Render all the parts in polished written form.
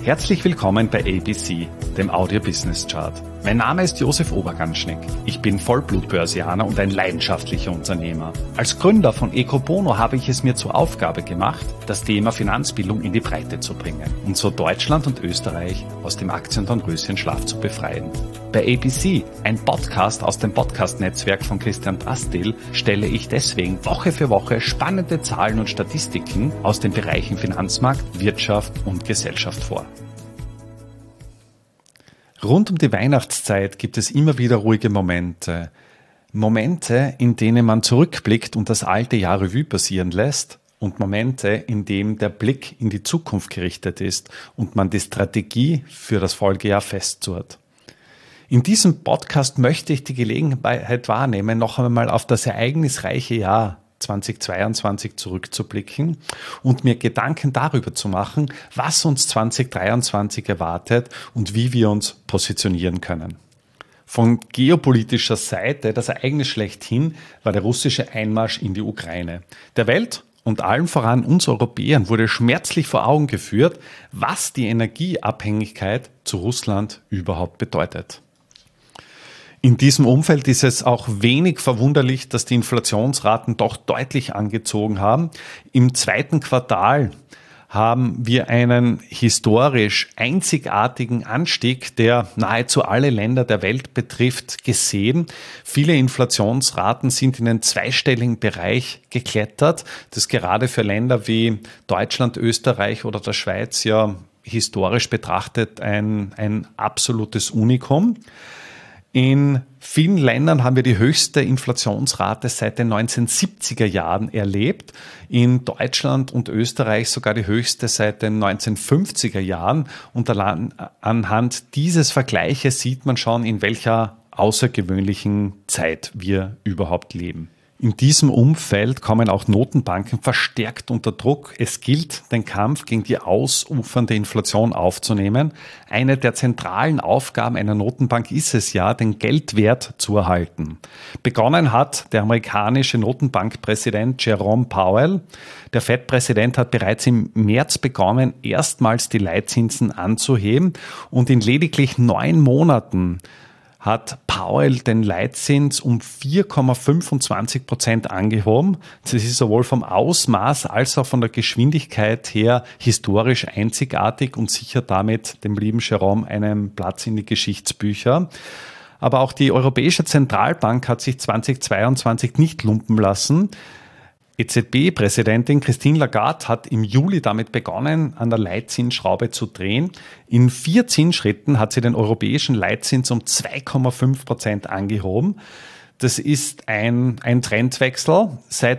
Herzlich willkommen bei ABC, dem Audio Business Chart. Mein Name ist Josef Oberganschnick. Ich bin Vollblutbörsianer und ein leidenschaftlicher Unternehmer. Als Gründer von Ecobono habe ich es mir zur Aufgabe gemacht, das Thema Finanzbildung in die Breite zu bringen und so Deutschland und Österreich aus dem Aktiendornröschenschlaf zu befreien. Bei ABC, ein Podcast aus dem Podcast-Netzwerk von Christian Drastil, stelle ich deswegen Woche für Woche spannende Zahlen und Statistiken aus den Bereichen Finanzmarkt, Wirtschaft und Gesellschaft vor. Rund um die Weihnachtszeit gibt es immer wieder ruhige Momente. Momente, in denen man zurückblickt und das alte Jahr Revue passieren lässt und Momente, in denen der Blick in die Zukunft gerichtet ist und man die Strategie für das Folgejahr festzurrt. In diesem Podcast möchte ich die Gelegenheit wahrnehmen, noch einmal auf das ereignisreiche Jahr 2022 zurückzublicken und mir Gedanken darüber zu machen, was uns 2023 erwartet und wie wir uns positionieren können. Von geopolitischer Seite das Ereignis schlechthin war der russische Einmarsch in die Ukraine. Der Welt und allen voran uns Europäern wurde schmerzlich vor Augen geführt, was die Energieabhängigkeit zu Russland überhaupt bedeutet. In diesem Umfeld ist es auch wenig verwunderlich, dass die Inflationsraten doch deutlich angezogen haben. Im zweiten Quartal haben wir einen historisch einzigartigen Anstieg, der nahezu alle Länder der Welt betrifft, gesehen. Viele Inflationsraten sind in den zweistelligen Bereich geklettert. Das ist gerade für Länder wie Deutschland, Österreich oder der Schweiz ja historisch betrachtet ein absolutes Unikum. In vielen Ländern haben wir die höchste Inflationsrate seit den 1970er Jahren erlebt. In Deutschland und Österreich sogar die höchste seit den 1950er Jahren. Und anhand dieses Vergleiches sieht man schon, in welcher außergewöhnlichen Zeit wir überhaupt leben. In diesem Umfeld kommen auch Notenbanken verstärkt unter Druck. Es gilt, den Kampf gegen die ausufernde Inflation aufzunehmen. Eine der zentralen Aufgaben einer Notenbank ist es ja, den Geldwert zu erhalten. Begonnen hat der amerikanische Notenbankpräsident Jerome Powell. Der Fed-Präsident hat bereits im März begonnen, erstmals die Leitzinsen anzuheben und in lediglich 9 Monaten hat Powell den Leitzins um 4,25% angehoben. Das ist sowohl vom Ausmaß als auch von der Geschwindigkeit her historisch einzigartig und sichert damit dem lieben Jerome einen Platz in die Geschichtsbücher. Aber auch die Europäische Zentralbank hat sich 2022 nicht lumpen lassen. EZB-Präsidentin Christine Lagarde hat im Juli damit begonnen, an der Leitzinsschraube zu drehen. In 4 Zinsschritten hat sie den europäischen Leitzins um 2,5% angehoben. Das ist ein Trendwechsel. Seit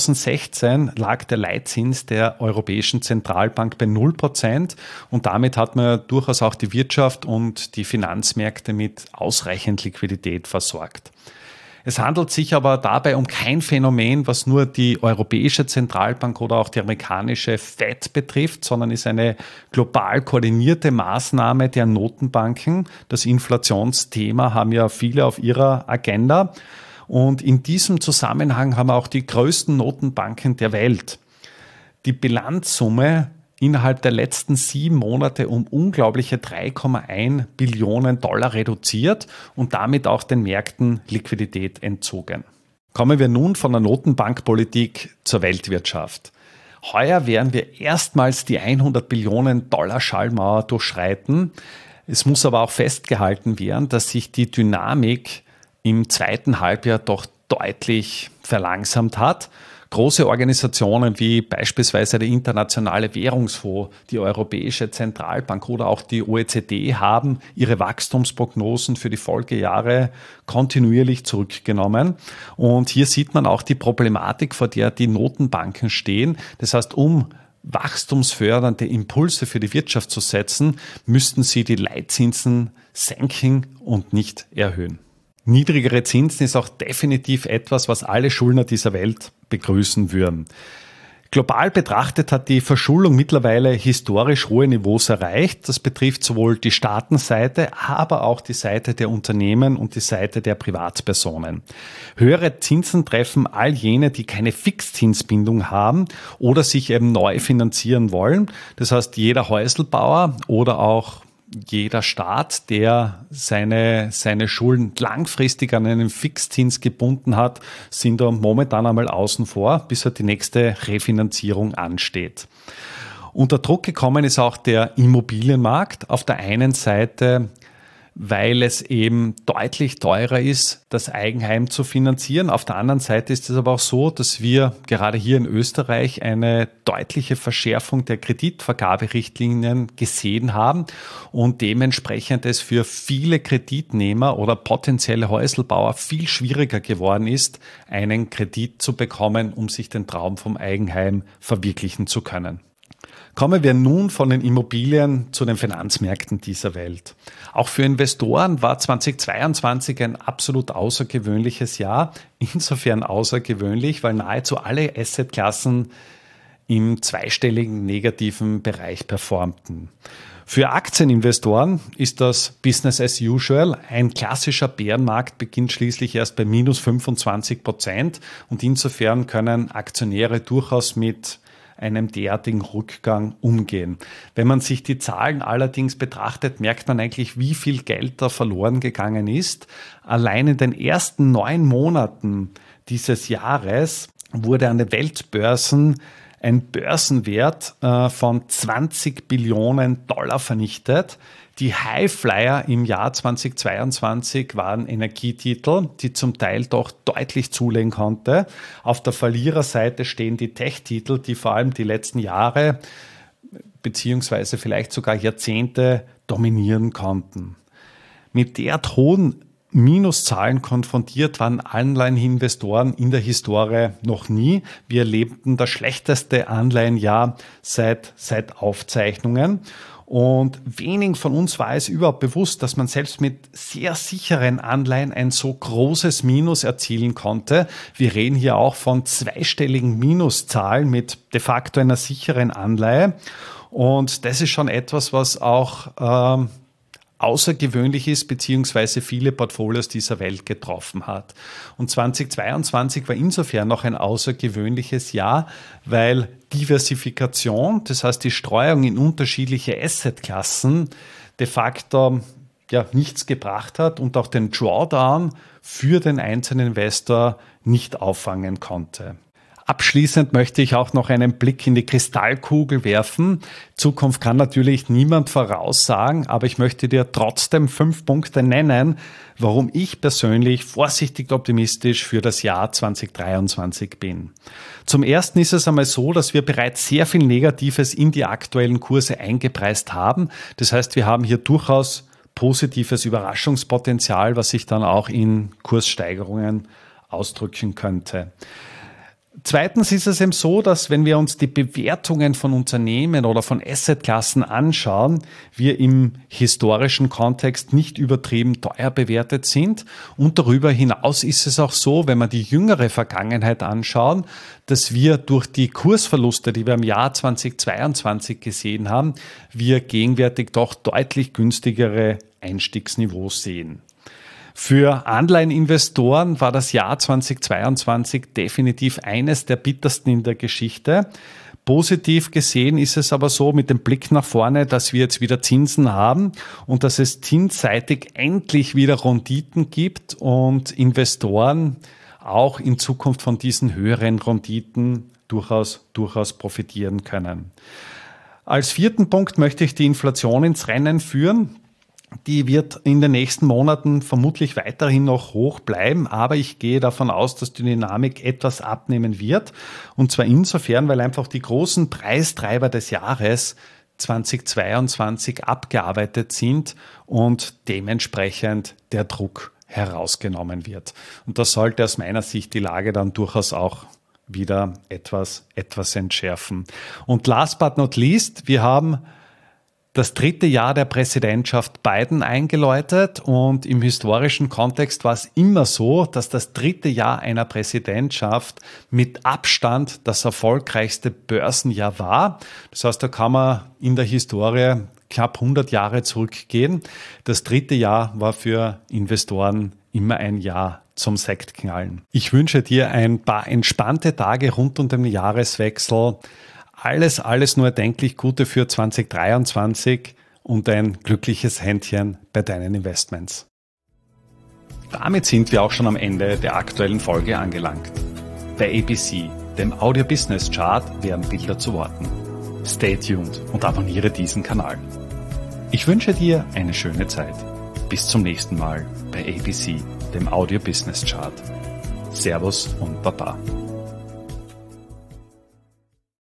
2016 lag der Leitzins der Europäischen Zentralbank bei 0% und damit hat man durchaus auch die Wirtschaft und die Finanzmärkte mit ausreichend Liquidität versorgt. Es handelt sich aber dabei um kein Phänomen, was nur die Europäische Zentralbank oder auch die amerikanische Fed betrifft, sondern ist eine global koordinierte Maßnahme der Notenbanken. Das Inflationsthema haben ja viele auf ihrer Agenda. Und in diesem Zusammenhang haben auch die größten Notenbanken der Welt die Bilanzsumme innerhalb der letzten 7 Monate um unglaubliche 3,1 Billionen Dollar reduziert und damit auch den Märkten Liquidität entzogen. Kommen wir nun von der Notenbankpolitik zur Weltwirtschaft. Heuer werden wir erstmals die 100 Billionen Dollar Schallmauer durchschreiten. Es muss aber auch festgehalten werden, dass sich die Dynamik im zweiten Halbjahr doch deutlich verlangsamt hat. Große Organisationen wie beispielsweise der Internationale Währungsfonds, die Europäische Zentralbank oder auch die OECD haben ihre Wachstumsprognosen für die Folgejahre kontinuierlich zurückgenommen. Und hier sieht man auch die Problematik, vor der die Notenbanken stehen. Das heißt, um wachstumsfördernde Impulse für die Wirtschaft zu setzen, müssten sie die Leitzinsen senken und nicht erhöhen. Niedrigere Zinsen ist auch definitiv etwas, was alle Schuldner dieser Welt begrüßen würden. Global betrachtet hat die Verschuldung mittlerweile historisch hohe Niveaus erreicht. Das betrifft sowohl die Staatenseite, aber auch die Seite der Unternehmen und die Seite der Privatpersonen. Höhere Zinsen treffen all jene, die keine Fixzinsbindung haben oder sich eben neu finanzieren wollen. Das heißt, jeder Häuselbauer oder auch jeder Staat, der seine Schulden langfristig an einen Fixzins gebunden hat, sind da momentan einmal außen vor, bis halt die nächste Refinanzierung ansteht. Unter Druck gekommen ist auch der Immobilienmarkt. Auf der einen Seite, weil es eben deutlich teurer ist, das Eigenheim zu finanzieren. Auf der anderen Seite ist es aber auch so, dass wir gerade hier in Österreich eine deutliche Verschärfung der Kreditvergaberichtlinien gesehen haben und dementsprechend es für viele Kreditnehmer oder potenzielle Häuselbauer viel schwieriger geworden ist, einen Kredit zu bekommen, um sich den Traum vom Eigenheim verwirklichen zu können. Kommen wir nun von den Immobilien zu den Finanzmärkten dieser Welt. Auch für Investoren war 2022 ein absolut außergewöhnliches Jahr. Insofern außergewöhnlich, weil nahezu alle Assetklassen im zweistelligen negativen Bereich performten. Für Aktieninvestoren ist das Business as usual. Ein klassischer Bärenmarkt beginnt schließlich erst bei minus 25% und insofern können Aktionäre durchaus mit einem derartigen Rückgang umgehen. Wenn man sich die Zahlen allerdings betrachtet, merkt man eigentlich, wie viel Geld da verloren gegangen ist. Allein in den ersten 9 Monaten dieses Jahres wurde an den Weltbörsen ein Börsenwert von 20 Billionen Dollar vernichtet. Die Highflyer im Jahr 2022 waren Energietitel, die zum Teil doch deutlich zulegen konnte. Auf der Verliererseite stehen die Tech-Titel, die vor allem die letzten Jahre beziehungsweise vielleicht sogar Jahrzehnte dominieren konnten. Mit derart hohen Minuszahlen konfrontiert waren Anleiheninvestoren in der Historie noch nie. Wir erlebten das schlechteste Anleihenjahr seit Aufzeichnungen. Und wenigen von uns war es überhaupt bewusst, dass man selbst mit sehr sicheren Anleihen ein so großes Minus erzielen konnte. Wir reden hier auch von zweistelligen Minuszahlen mit de facto einer sicheren Anleihe. Und das ist schon etwas, was auch außergewöhnlich ist, beziehungsweise viele Portfolios dieser Welt getroffen hat. Und 2022 war insofern noch ein außergewöhnliches Jahr, weil Diversifikation, das heißt die Streuung in unterschiedliche Assetklassen, de facto nichts gebracht hat und auch den Drawdown für den einzelnen Investor nicht auffangen konnte. Abschließend möchte ich auch noch einen Blick in die Kristallkugel werfen. Zukunft kann natürlich niemand voraussagen, aber ich möchte dir trotzdem 5 Punkte nennen, warum ich persönlich vorsichtig optimistisch für das Jahr 2023 bin. Zum Ersten ist es einmal so, dass wir bereits sehr viel Negatives in die aktuellen Kurse eingepreist haben. Das heißt, wir haben hier durchaus positives Überraschungspotenzial, was sich dann auch in Kurssteigerungen ausdrücken könnte. Zweitens ist es eben so, dass wenn wir uns die Bewertungen von Unternehmen oder von Assetklassen anschauen, wir im historischen Kontext nicht übertrieben teuer bewertet sind. Und darüber hinaus ist es auch so, wenn wir die jüngere Vergangenheit anschauen, dass wir durch die Kursverluste, die wir im Jahr 2022 gesehen haben, wir gegenwärtig doch deutlich günstigere Einstiegsniveaus sehen. Für Anleiheninvestoren war das Jahr 2022 definitiv eines der bittersten in der Geschichte. Positiv gesehen ist es aber so mit dem Blick nach vorne, dass wir jetzt wieder Zinsen haben und dass es zinsseitig endlich wieder Renditen gibt und Investoren auch in Zukunft von diesen höheren Renditen durchaus profitieren können. Als 4. Punkt möchte ich die Inflation ins Rennen führen. Die wird in den nächsten Monaten vermutlich weiterhin noch hoch bleiben, aber ich gehe davon aus, dass die Dynamik etwas abnehmen wird. Und zwar insofern, weil einfach die großen Preistreiber des Jahres 2022 abgearbeitet sind und dementsprechend der Druck herausgenommen wird. Und das sollte aus meiner Sicht die Lage dann durchaus auch wieder etwas entschärfen. Und last but not least, wir haben das 3. Jahr der Präsidentschaft Biden eingeläutet und im historischen Kontext war es immer so, dass das 3. Jahr einer Präsidentschaft mit Abstand das erfolgreichste Börsenjahr war. Das heißt, da kann man in der Historie knapp 100 Jahre zurückgehen. Das 3. Jahr war für Investoren immer ein Jahr zum Sektknallen. Ich wünsche dir ein paar entspannte Tage rund um den Jahreswechsel. Alles nur erdenklich Gute für 2023 und ein glückliches Händchen bei deinen Investments. Damit sind wir auch schon am Ende der aktuellen Folge angelangt. Bei ABC, dem Audio Business Chart, werden Bilder zu Worten. Stay tuned und abonniere diesen Kanal. Ich wünsche dir eine schöne Zeit. Bis zum nächsten Mal bei ABC, dem Audio Business Chart. Servus und Baba.